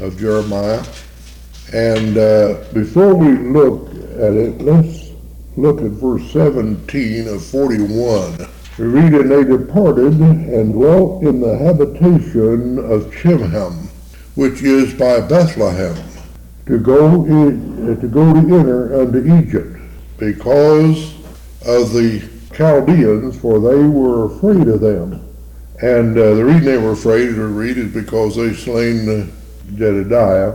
of Jeremiah. And before we look at it, let's look at verse 17 of 41. We read, "And they departed and dwelt in the habitation of Chimham, which is by Bethlehem, to go to enter unto Egypt, because of the Chaldeans, for they were afraid of them." And the reason they were afraid to read is because they slain Gedaliah,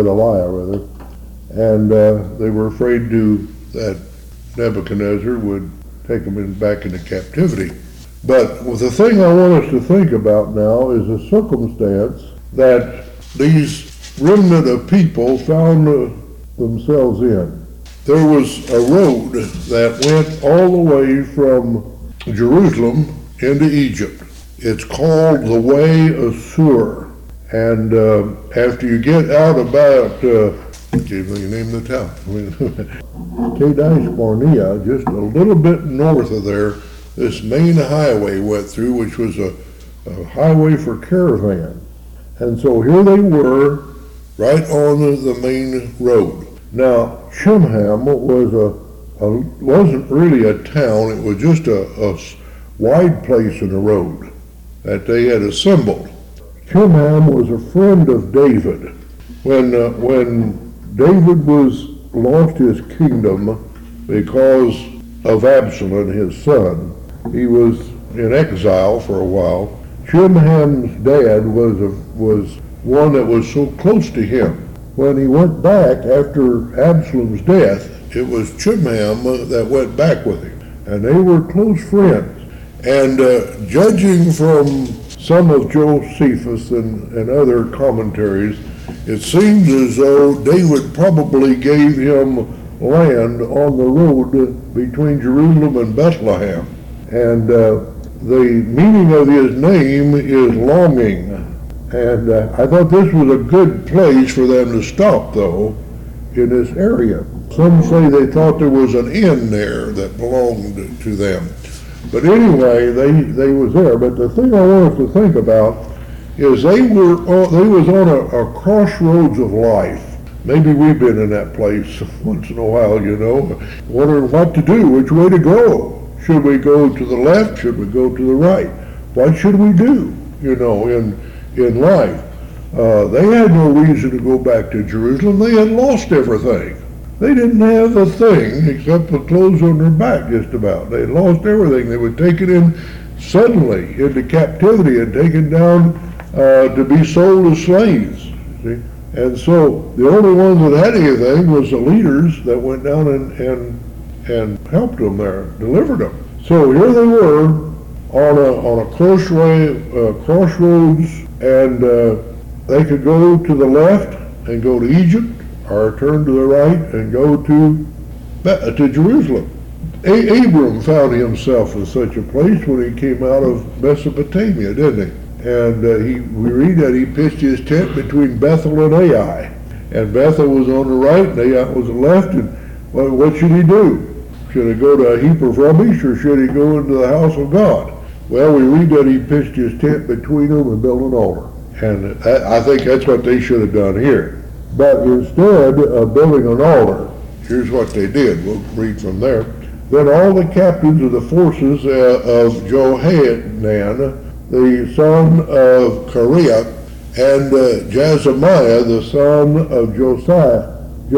and they were afraid that Nebuchadnezzar would take them back into captivity. But the thing I want us to think about now is the circumstance that these remnant of people found themselves in. There was a road that went all the way from Jerusalem into Egypt. It's called the Way of Sur. And after you get out about, can't even name the town, Kadesh Barnea, just a little bit north of there, this main highway went through, which was a highway for caravan. And so here they were, right on the main road. Now, Chimham wasn't really a town, it was just a wide place in the road that they had assembled. Chimham was a friend of David. When David lost his kingdom because of Absalom, his son, he was in exile for a while. Chimham's dad was one that was so close to him. When he went back after Absalom's death, it was Chimham that went back with him, and they were close friends. And judging from some of Josephus and other commentaries, it seems as though David probably gave him land on the road between Jerusalem and Bethlehem. And the meaning of his name is longing. And I thought this was a good place for them to stop, though, in this area. Some say they thought there was an inn there that belonged to them. But anyway, they was there. But the thing I want us to think about is they was on a crossroads of life. Maybe we've been in that place once in a while, wondering what to do, which way to go. Should we go to the left? Should we go to the right? What should we do, in life? They had no reason to go back to Jerusalem. They had lost everything. They didn't have a thing except the clothes on their back, just about. They had lost everything. They were taken in suddenly into captivity and taken down to be sold as slaves. See? And so the only ones that had anything was the leaders that went down and helped them there, delivered them. So here they were on a crossroads, and they could go to the left and go to Egypt, or turn to the right and go to Jerusalem. Abram found himself in such a place when he came out of Mesopotamia, didn't he? And we read that he pitched his tent between Bethel and Ai. And Bethel was on the right and Ai was on the left. And what should he do? Should he go to a heap of rubbish, or should he go into the house of God? Well, we read that he pitched his tent between them and built an altar. And I think that's what they should have done here. But instead of building an altar, here's what they did. We'll read from there. Then all the captains of the forces of Johanan, the son of Kareah, and Jazamiah, the son of Josiah,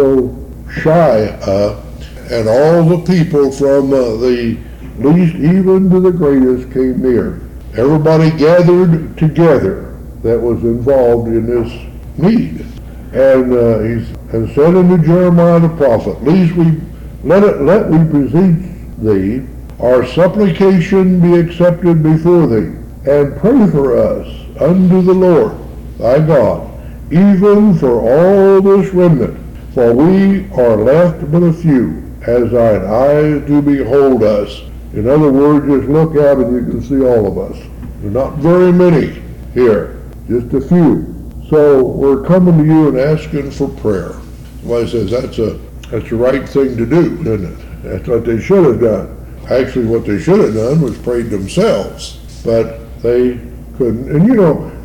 and all the people from the least even to the greatest came near. Everybody gathered together that was involved in this need. And and said unto Jeremiah the prophet, let we beseech thee, our supplication be accepted before thee, and pray for us unto the Lord thy God, even for all this remnant, for we are left but a few, as thine eyes do behold us. In other words, just look out and you can see all of us. There are not very many here, just a few. So we're coming to you and asking for prayer. Somebody says that's the right thing to do, isn't it? That's what they should have done. Actually, what they should have done was prayed themselves, but they couldn't. And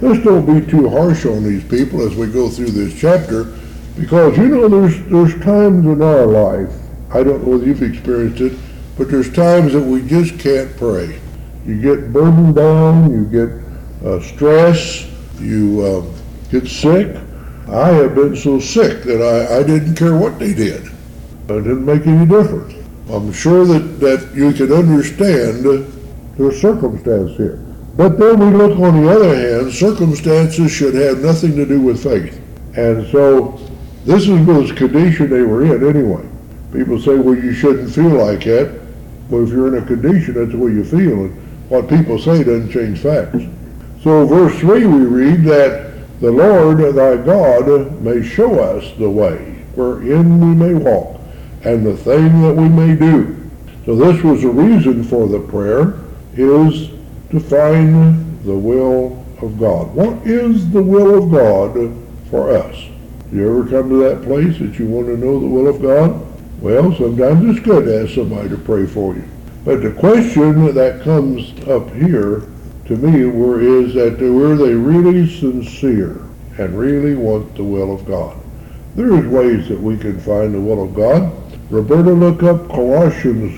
let's don't be too harsh on these people as we go through this chapter, because there's times in our life, I don't know whether you've experienced it, but there's times that we just can't pray. You get burdened down, you get stress, you get sick. I have been so sick that I didn't care what they did. It didn't make any difference. I'm sure that you can understand the circumstance here. But then we look on the other hand, circumstances should have nothing to do with faith. And so this is the condition they were in anyway. People say, well, you shouldn't feel like that. Well, if you're in a condition, that's the way you feel. And what people say doesn't change facts. So verse 3 we read that the Lord thy God may show us the way wherein we may walk, and the thing that we may do. So this was the reason for the prayer, is to find the will of God. What is the will of God for us? Do you ever come to that place that you want to know the will of God? Well, sometimes it's good to ask somebody to pray for you. But the question that comes up here to me is that were they really sincere and really want the will of God? There's ways that we can find the will of God. Roberta, look up Colossians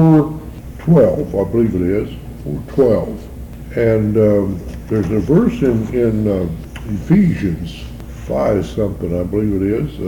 4:12, I believe it is, 4:12. And there's a verse in Ephesians 5 something, I believe it is.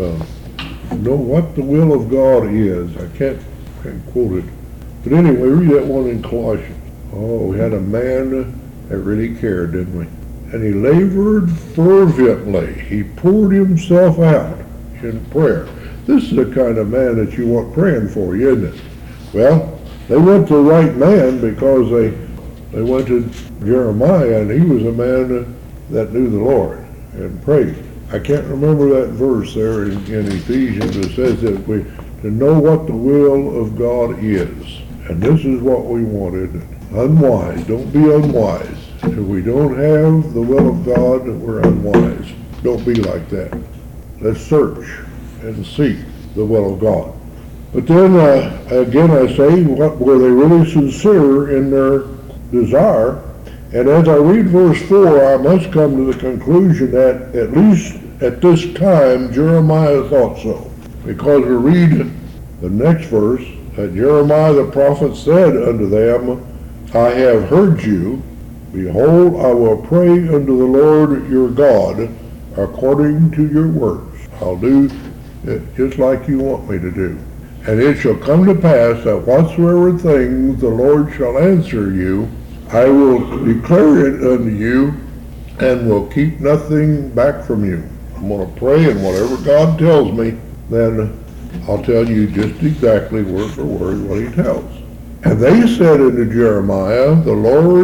Know what the will of God is. I can't quote it. But anyway, read that one in Colossians. Oh, we had a man that really cared, didn't we? And he labored fervently. He poured himself out in prayer. This is the kind of man that you want praying for, isn't it? Well, they went to the right man because they went to Jeremiah, and he was a man that knew the Lord and prayed. I can't remember that verse there in Ephesians that says that we to know what the will of God is. And this is what we wanted. Unwise. Don't be unwise. If we don't have the will of God, we're unwise. Don't be like that. Let's search and seek the will of God. But then, again, I say, were they really sincere in their desire? And as I read verse 4, I must come to the conclusion that at least at this time, Jeremiah thought so. Because we read the next verse, that Jeremiah the prophet said unto them, I have heard you. Behold, I will pray unto the Lord your God according to your words. I'll do it just like you want me to do. And it shall come to pass that whatsoever things the Lord shall answer you, I will declare it unto you, and will keep nothing back from you. I'm going to pray, and whatever God tells me, then I'll tell you just exactly word for word what he tells. And they said unto Jeremiah, the Lord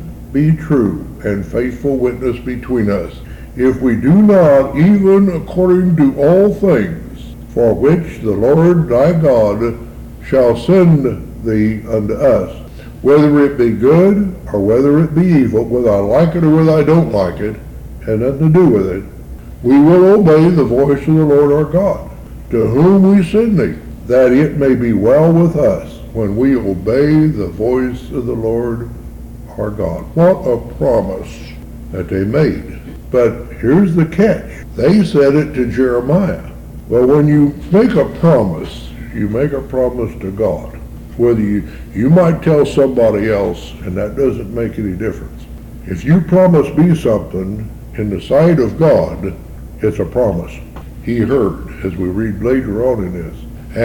be true and faithful witness between us, if we do not even according to all things for which the Lord thy God shall send thee unto us, whether it be good or whether it be evil, whether I like it or whether I don't like it, and nothing to do with it, we will obey the voice of the Lord our God, to whom we send thee, that it may be well with us when we obey the voice of the Lord our God. What a promise that they made. But here's the catch. They said it to Jeremiah. Well, when you make a promise, you make a promise to God. Whether you might tell somebody else, and that doesn't make any difference. If you promise me something in the sight of God, it's a promise. He heard, as we read later on in this.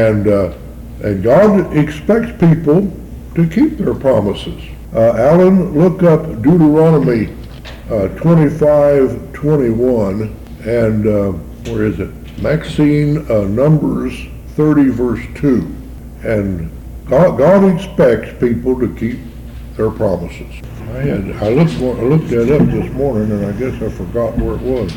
And God expects people to keep their promises. Alan, look up Deuteronomy 25:21, and where is it? Maxine, Numbers 30 verse 2. And God expects people to keep their promises. I looked that up this morning, and I guess I forgot where it was.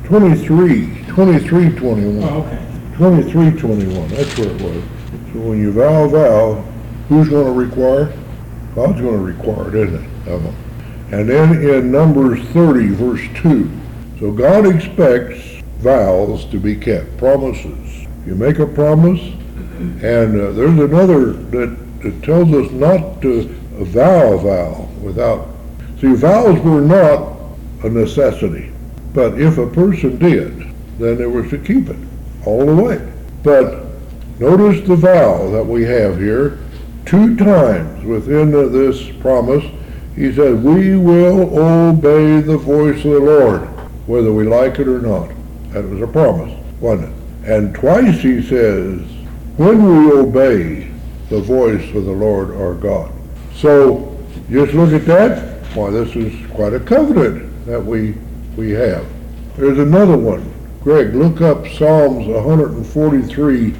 23:21. Oh, okay. 23:21, that's where it was. So when you vow, who's going to require? God's going to require it, isn't it? And then in Numbers 30, verse 2, so God expects vows to be kept, promises. You make a promise, and there's another that tells us not to vow without. See, vows were not a necessity. But if a person did, then it was to keep it all the way. But notice the vow that we have here. 2 times within this promise, he said, we will obey the voice of the Lord, whether we like it or not. That was a promise, wasn't it? And twice he says, when we obey the voice of the Lord our God. So, just look at that. Why, this is quite a covenant that we have. There's another one. Greg, look up Psalms 143,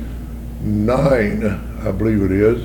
9, I believe it is.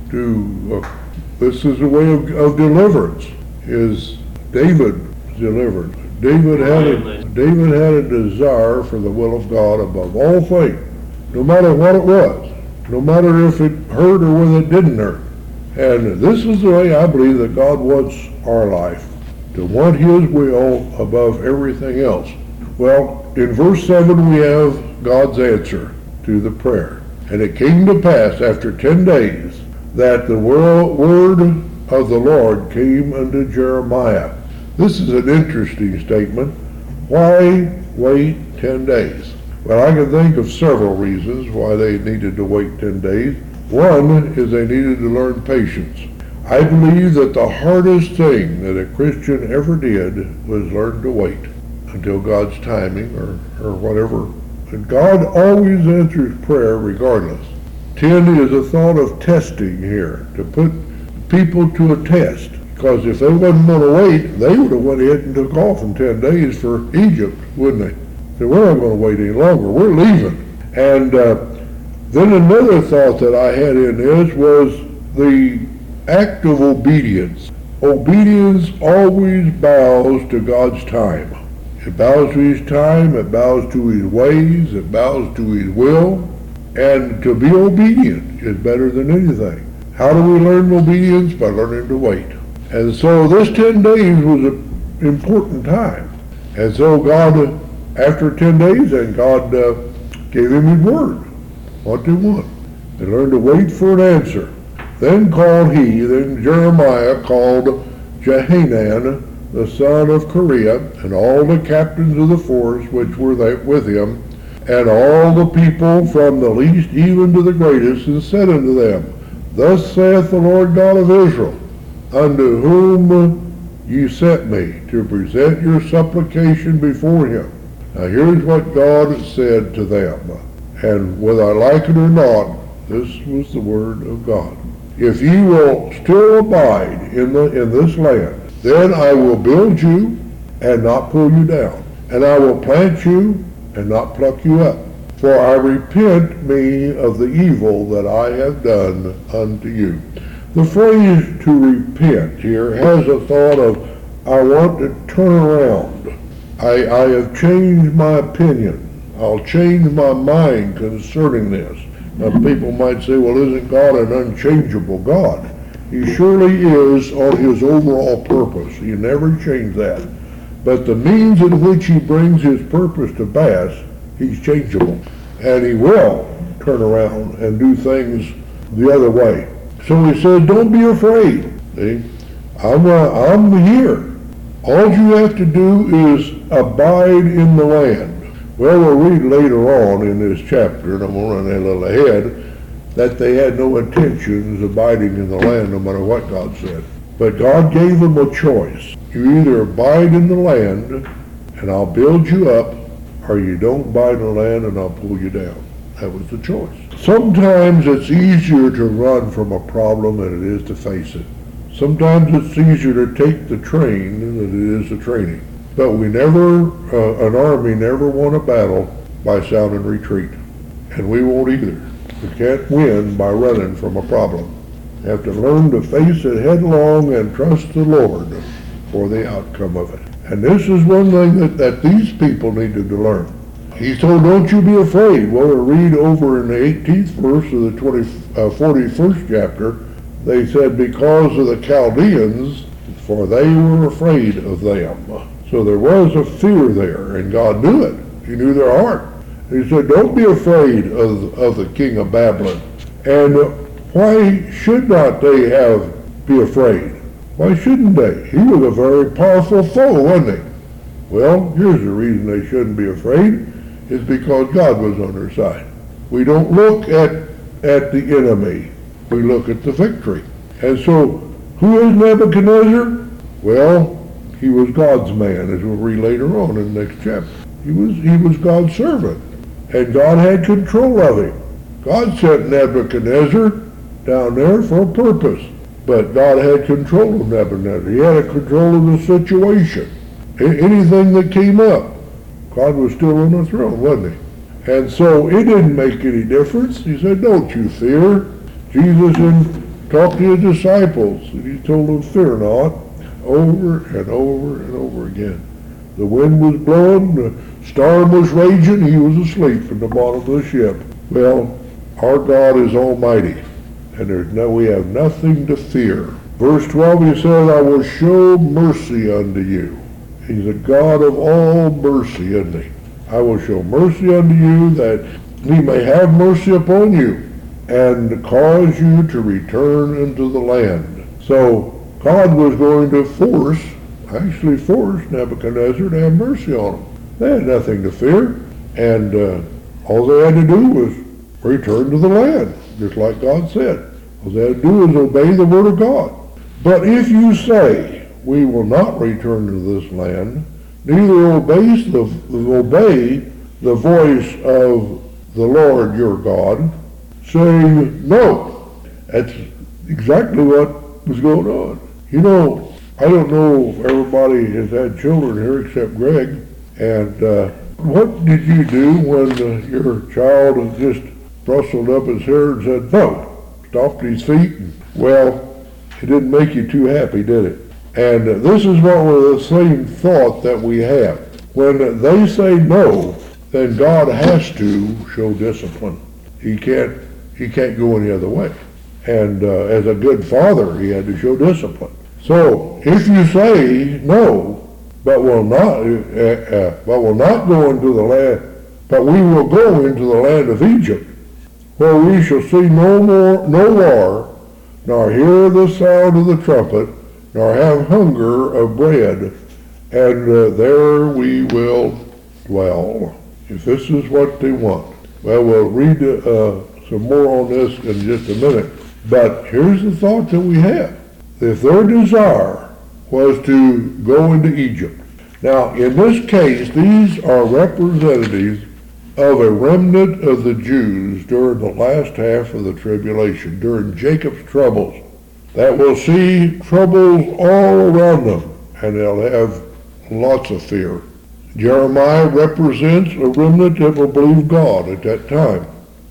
This is a way of deliverance. Is David delivered? David had a desire for the will of God above all things, no matter what it was, no matter if it hurt or whether it didn't hurt. And this is the way I believe that God wants our life, to want his will above everything else. Well, in verse 7 we have God's answer to the prayer. And it came to pass after 10 days that the word of the Lord came unto Jeremiah. This is an interesting statement. Why wait 10 days? Well, I can think of several reasons why they needed to wait 10 days. One is they needed to learn patience. I believe that the hardest thing that a Christian ever did was learn to wait until God's timing or whatever. And God always answers prayer regardless. 10 is a thought of testing here, to put people to a test. Because if they wasn't going to wait, they would have went ahead and took off in 10 days for Egypt, wouldn't they? So we're not going to wait any longer. We're leaving. And then another thought that I had in this was the act of obedience. Obedience always bows to God's time. It bows to his time, it bows to his ways, it bows to his will. And to be obedient is better than anything. How do we learn obedience? By learning to wait. And so this 10 days was an important time. And so God, after 10 days, and God gave him his word. What they want. They learned to wait for an answer. Then Jeremiah called Jehanan, the son of Kareah, and all the captains of the force which were with him, and all the people from the least even to the greatest, and said unto them, Thus saith the Lord God of Israel, unto whom ye sent me, to present your supplication before him. Now here's what God said to them, and whether I like it or not, this was the word of God. If ye will still abide in this land, then I will build you and not pull you down, and I will plant you and not pluck you up. For I repent me of the evil that I have done unto you. The phrase to repent here has a thought of, I want to turn around. I have changed my opinion. I'll change my mind concerning this. Now people might say, well, isn't God an unchangeable God? He surely is on his overall purpose. He never changed that. But the means in which he brings his purpose to pass, he's changeable. And he will turn around and do things the other way. So he says, don't be afraid. See? I'm here. All you have to do is abide in the land. Well, we'll read later on in this chapter, and I'm going to run a little ahead, that they had no intentions of abiding in the land no matter what God said. But God gave them a choice. You either abide in the land and I'll build you up, or you don't abide in the land and I'll pull you down. That was the choice. Sometimes it's easier to run from a problem than it is to face it. Sometimes it's easier to take the train than it is the training. But an army never won a battle by sounding retreat. And we won't either. We can't win by running from a problem. You have to learn to face it headlong and trust the Lord for the outcome of it. And this is one thing that these people needed to learn. He told, don't you be afraid. Well, we'll read over in the 18th verse of the 41st chapter, they said, because of the Chaldeans, for they were afraid of them. So there was a fear there, and God knew it. He knew their heart. He said, don't be afraid of the king of Babylon. And why should not they be afraid? Why shouldn't they? He was a very powerful foe, wasn't he? Well, here's the reason they shouldn't be afraid, is because God was on their side. We don't look at the enemy, we look at the victory. And so, who is Nebuchadnezzar? Well, he was God's man, as we'll read later on in the next chapter. He was God's servant, and God had control of him. God sent Nebuchadnezzar down there for a purpose, but God had control of Nebuchadnezzar. He had a control of the situation. Anything that came up, God was still on the throne, wasn't he? And so it didn't make any difference. He said, don't you fear. Jesus talked to his disciples, and he told them, fear not, over and over and over again. The wind was blowing, the storm was raging, he was asleep in the bottom of the ship. Well, our God is almighty, and we have nothing to fear. Verse 12, he says, I will show mercy unto you. He's a God of all mercy, isn't he? I will show mercy unto you, that he may have mercy upon you, and cause you to return into the land. So God was going to force Nebuchadnezzar to have mercy on them. They had nothing to fear, and all they had to do was return to the land, just like God said. All they had to do is obey the word of God. But if you say, we will not return to this land, neither obey the voice of the Lord your God, saying no. That's exactly what was going on. You know, I don't know if everybody has had children here except Greg, and what did you do when your child just rustled up his hair and said no, stomped his feet? Well, it didn't make you too happy, did it? And this is what we're the same thought that we have. When they say no, then God has to show discipline. He can't go any other way. And as a good father, he had to show discipline. So if you say no, but will not go into the land, but we will go into the land of Egypt, where we shall see no war, nor hear the sound of the trumpet, nor have hunger of bread, and there we will dwell. If this is what they want. Well, we'll read some more on this in just a minute. But here's the thought that we have. If their desire was to go into Egypt. Now, in this case, these are representatives of a remnant of the Jews during the last half of the tribulation, during Jacob's troubles, that will see troubles all around them, and they'll have lots of fear. Jeremiah represents a remnant that will believe God at that time.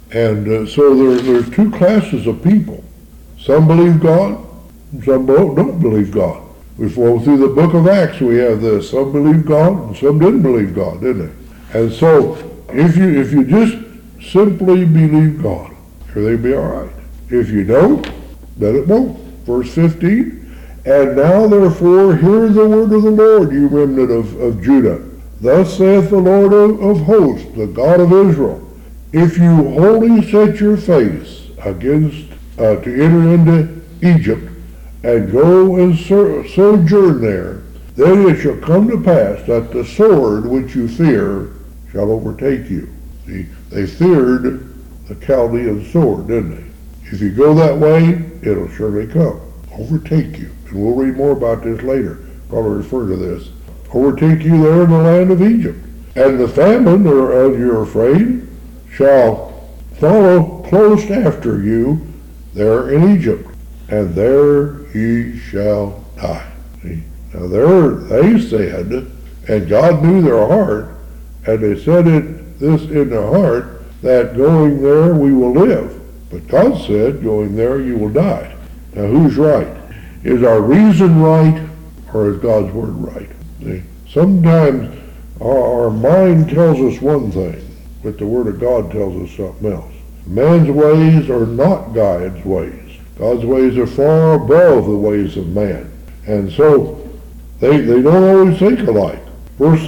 And so there's two classes of people. Some believe God, and some don't believe God. We flow through the book of Acts, we have this. Some believe God, and some didn't believe God, didn't they? And so, if you just simply believe God, everything will be all right. If you don't, then it won't. Verse 15, and now therefore hear the word of the Lord, you remnant of Judah. Thus saith the Lord of hosts, the God of Israel, if you wholly set your face against to enter into Egypt, and go and sojourn there, then it shall come to pass that the sword which you fear shall overtake you. See, they feared the Chaldean sword, didn't they? If you go that way, it'll surely come, overtake you. And we'll read more about this later. Probably refer to this. Overtake you there in the land of Egypt. And the famine, or as you're afraid, shall follow close after you there in Egypt, and there ye shall die. See? Now they said, and God knew their heart, and they said this in their heart, that going there we will live. But God said, going there you will die. Now who's right? Is our reason right, or is God's word right? See? Sometimes our mind tells us one thing, but the word of God tells us something else. Man's ways are not God's ways. God's ways are far above the ways of man. And so they don't always think alike. Verse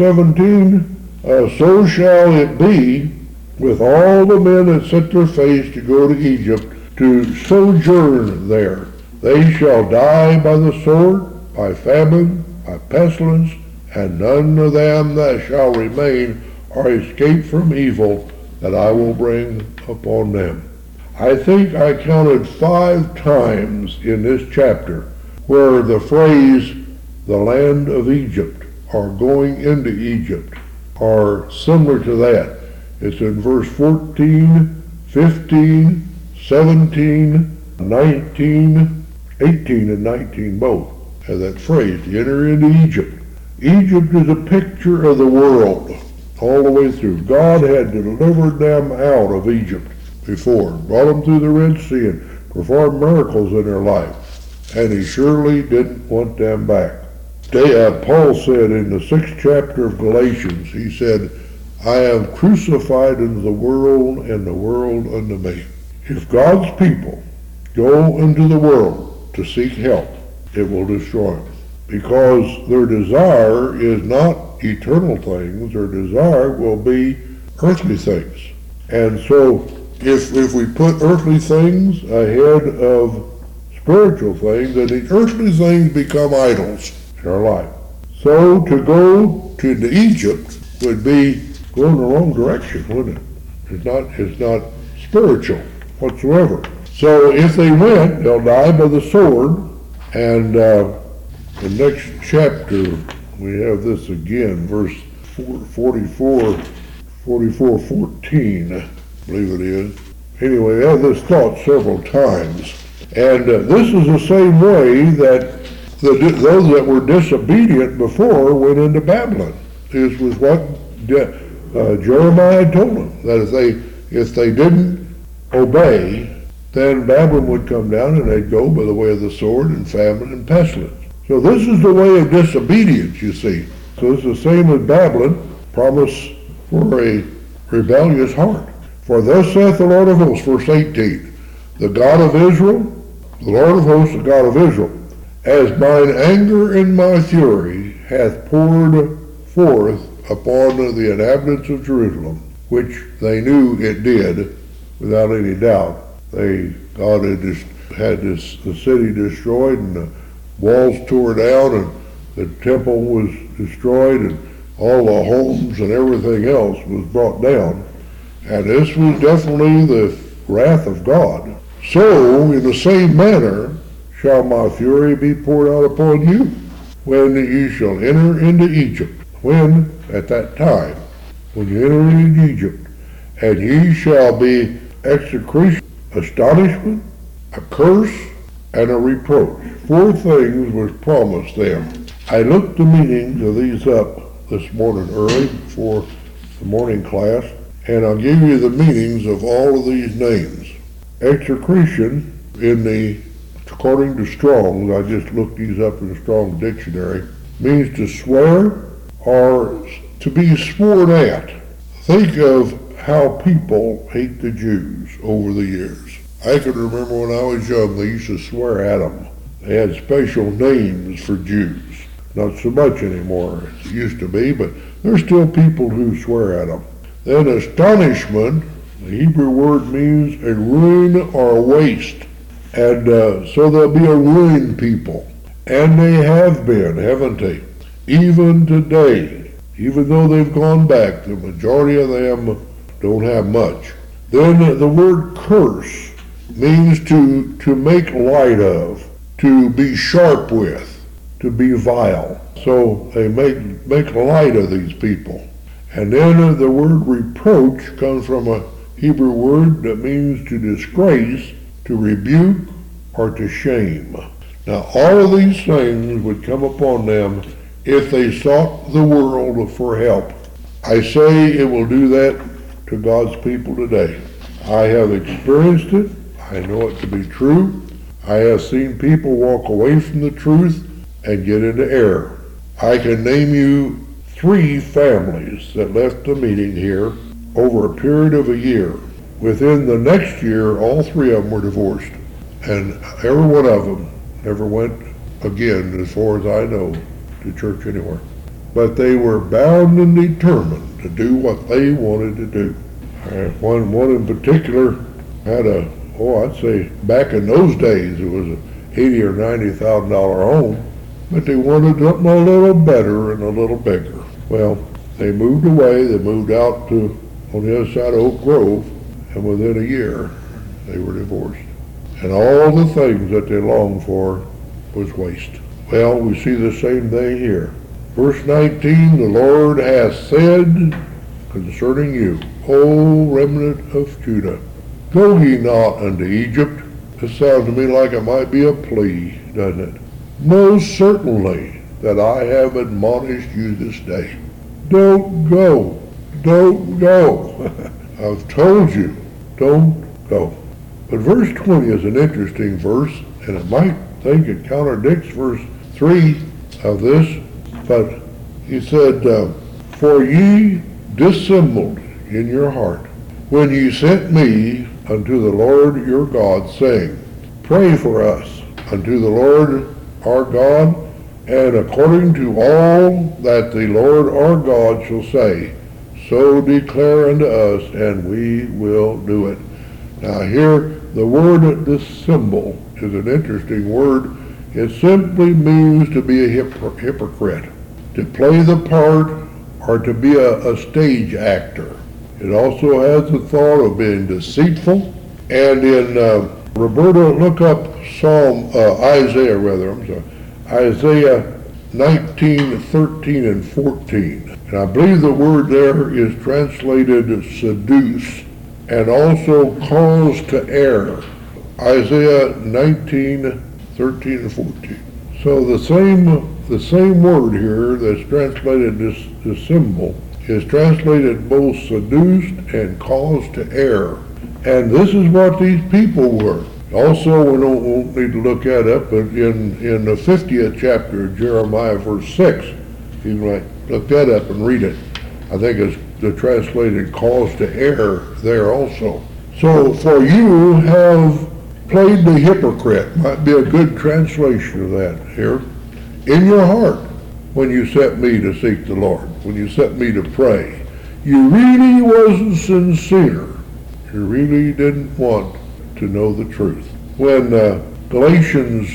17, so shall it be with all the men that set their face to go to Egypt to sojourn there. They shall die by the sword, by famine, by pestilence, and none of them that shall remain are escaped from evil that I will bring upon them. I think I counted 5 times in this chapter where the phrase, the land of Egypt, or going into Egypt, are similar to that. It's in verse 14, 15, 17, 19, 18 and 19 both have that phrase, to enter into Egypt. Egypt is a picture of the world all the way through. God had delivered them out of Egypt before, brought them through the Red Sea and performed miracles in their life. And he surely didn't want them back. Paul said in the 6th chapter of Galatians, he said, I am crucified unto the world, and the world unto me. If God's people go into the world to seek help, it will destroy them. Because their desire is not eternal things, their desire will be earthly things. And so if we put earthly things ahead of spiritual things, then the earthly things become idols in our life. So to go to Egypt would be going the wrong direction, wouldn't it? It's not spiritual whatsoever. So if they went, they'll die by the sword. And the next chapter, we have this again, verse 44, 14, I believe it is. Anyway, I have this thought several times. And this is the same way that those that were disobedient before went into Babylon. This was what Jeremiah told them, that if they didn't obey, then Babylon would come down and they'd go by the way of the sword and famine and pestilence. So this is the way of disobedience, you see. So it's the same as Babylon, promise for a rebellious heart. For thus saith the Lord of hosts, verse 18, the God of Israel, the Lord of hosts, the God of Israel, as mine anger and my fury hath poured forth upon the inhabitants of Jerusalem, which they knew it did, without any doubt. God had the city destroyed, and the walls tore down, and the temple was destroyed, and all the homes and everything else was brought down. And this was definitely the wrath of God. So, in the same manner, shall my fury be poured out upon you, when ye shall enter into Egypt. When, at that time, when you enter into Egypt, and ye shall be execration, astonishment, a curse, and a reproach. 4 things was promised them. I looked the meanings of these up this morning early before the morning class, and I'll give you the meanings of all of these names. Execration, according to Strong's, I just looked these up in the Strong Dictionary, means to swear or to be sworn at. Think of how people hate the Jews over the years. I can remember when I was young, they used to swear at them. They had special names for Jews. Not so much anymore as it used to be, but there's still people who swear at them. Then astonishment, the Hebrew word means a ruin or a waste. And so there'll be a ruined people. And they have been, haven't they? Even today, even though they've gone back, the majority of them don't have much. Then the word curse means to make light of, to be sharp with, to be vile. So they make light of these people. And then the word reproach comes from a Hebrew word that means to disgrace, to rebuke, or to shame. Now all of these things would come upon them if they sought the world for help. I say it will do that to God's people today. I have experienced it. I know it to be true. I have seen people walk away from the truth and get into error. I can name you 3 families that left the meeting here over a period of a year. Within the next year, all 3 of them were divorced. And every one of them never went again, as far as I know, to church anywhere. But they were bound and determined to do what they wanted to do. One in particular had I'd say back in those days, it was an $80,000 or $90,000 home. but they wanted something a little better and a little bigger. Well, they moved away. They moved out to on the other side of Oak Grove, and within a year, they were divorced. And all the things that they longed for was waste. Well, we see the same thing here. Verse 19, the Lord hath said concerning you, O remnant of Judah, go ye not unto Egypt. This sounds to me like it might be a plea, doesn't it? Know certainly that I have admonished you this day. Don't go. Don't go. I've told you, don't go. But verse 20 is an interesting verse, and it might think it contradicts verse 3 of this, but he said, for ye dissembled in your heart when ye sent me unto the Lord your God, saying, pray for us unto the Lord our God, and according to all that the Lord our God shall say, so declare unto us, and we will do it. Now here, the word dissemble is an interesting word. It simply means to be a hypocrite, to play the part, or to be a stage actor. It also has the thought of being deceitful. And in Roberta, look up Isaiah 19, 13, and 14. And I believe the word there is translated seduce and also cause to err. Isaiah 19, 13, and 14. So the same word here that's translated this symbol is translated both seduced and caused to err. And this is what these people were. Also, we won't need to look that up, but in the 50th chapter of Jeremiah, verse 6, you might look that up and read it. I think it's the translated cause to err there also. So, for you have played the hypocrite, might be a good translation of that here, in your heart when you sent me to seek the Lord, when you sent me to pray. You really wasn't sincere. You really didn't want to know the truth. When Galatians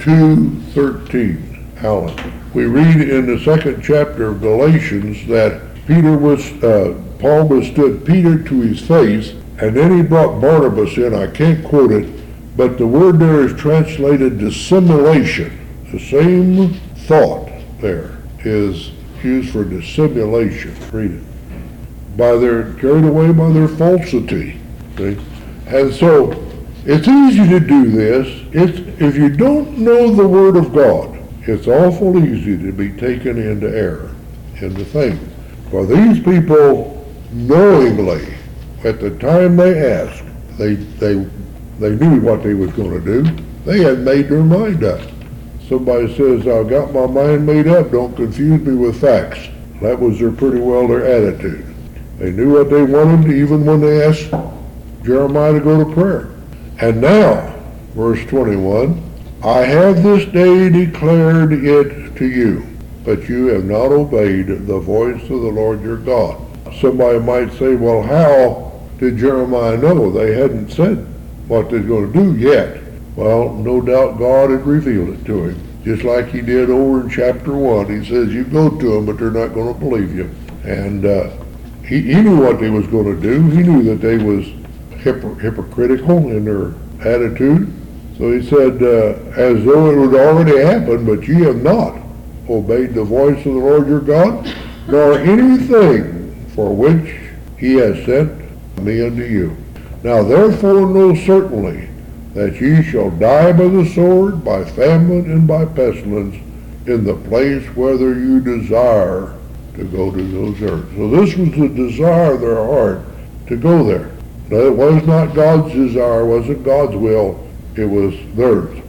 2:13, Alan, we read in the 2nd chapter of Galatians that Paul withstood Peter to his face, and then he brought Barnabas in. I can't quote it, but the word there is translated dissimulation. The same thought there is used for dissimulation. Read it. Carried away by their falsity. See? And so it's easy to do this. If you don't know the Word of God, it's awful easy to be taken into error in the thing. For these people, knowingly, at the time they asked, they knew what they was going to do. They had made their mind up. Somebody says, I've got my mind made up, don't confuse me with facts. That was pretty well their attitude. They knew what they wanted even when they asked Jeremiah to go to prayer. And now, verse 21, I have this day declared it to you, but you have not obeyed the voice of the Lord your God. Somebody might say, well, how did Jeremiah know? They hadn't said what they're going to do yet. Well, no doubt God had revealed it to him, just like he did over in chapter 1. He says, you go to them, but they're not going to believe you. And he knew what they was going to do. He knew that they was hypocritical in their attitude. So he said, as though it would already happen, but ye have not obeyed the voice of the Lord your God, nor anything for which he has sent me unto you. Now therefore know certainly that ye shall die by the sword, by famine, and by pestilence, in the place whether you desire to go to those earths. So this was the desire of their heart, to go there. Now, it was not God's desire, it wasn't God's will, it was theirs.